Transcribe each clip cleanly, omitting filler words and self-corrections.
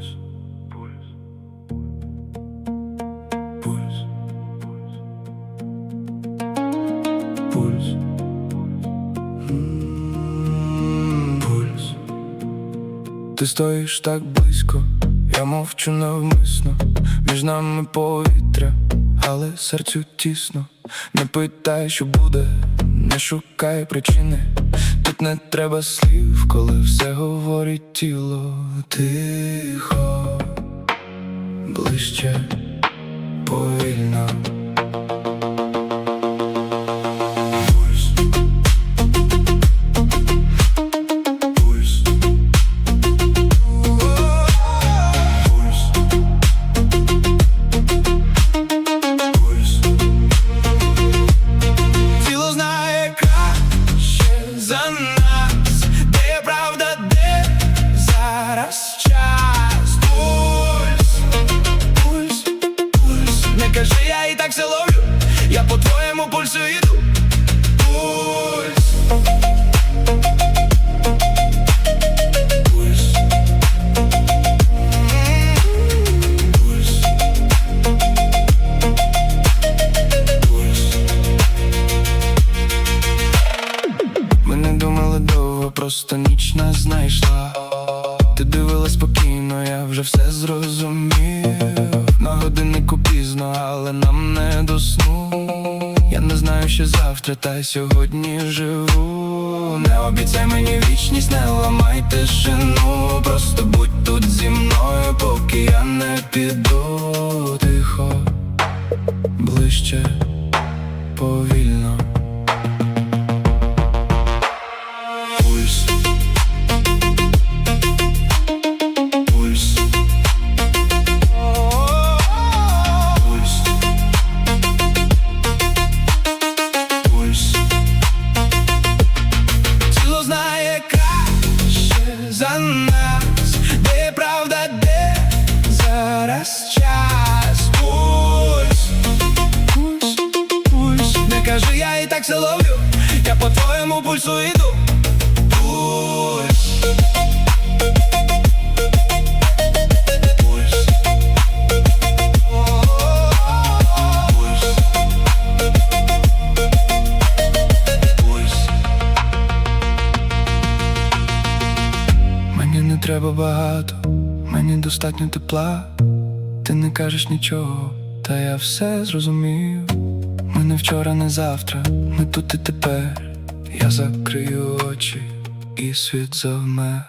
Пульс, пульс, пульс, пульс, пульс. Ти стоїш так близько, я мовчу навмисно. Між нами повітря, але серцю тісно. Не питай, що буде, не шукай причини. Тут не треба слів, коли все говорить тіло. Тихо, ближче, повільно. Пульс, пульс, пульс, пульс. Тіло знає краще за нас, де є правда, де зараз час. Пульс, пульс, пульс. Не кажи, я і так все ловлю, я по твоєму пульсу йду. Пульс, пульс, пульс, пульс. Ми не думали довго, просто ніч нас знайшла. Ти дивилась спокійно, я вже все зрозумів. На годиннику пізно, але нам не до сну. Я не знаю, що завтра, та сьогодні живу. Не обіцяй мені вічність, не ламай тишину. Просто будь тут зі мною, поки я не піду. Тихо, ближче, повільно. Пульс, пульс, пульс, пульс. Тіло знає краще за нас, де є правда, де зараз час. Пульс, пульс, пульс. Не кажи, я і так все ловлю, я по твоєму пульсу йду. Пульс, пульс, пульс, пульс. Мені не треба багато, мені достатньо тепла. Ти не кажеш нічого, та я все зрозумів. Ми не вчора, не завтра, ми тут і тепер. Я закрию очі, і світ завмер.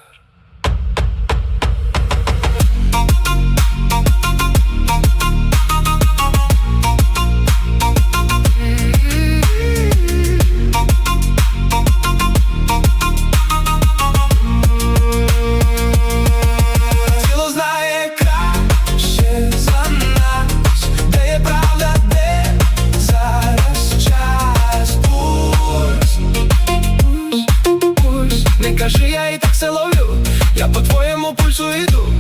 Тіло знає краще за нас, де є правда, де зараз час. Пульс, пульс, пульс. Не кажи, я і так все ловлю, я по твоєму пульсу йду.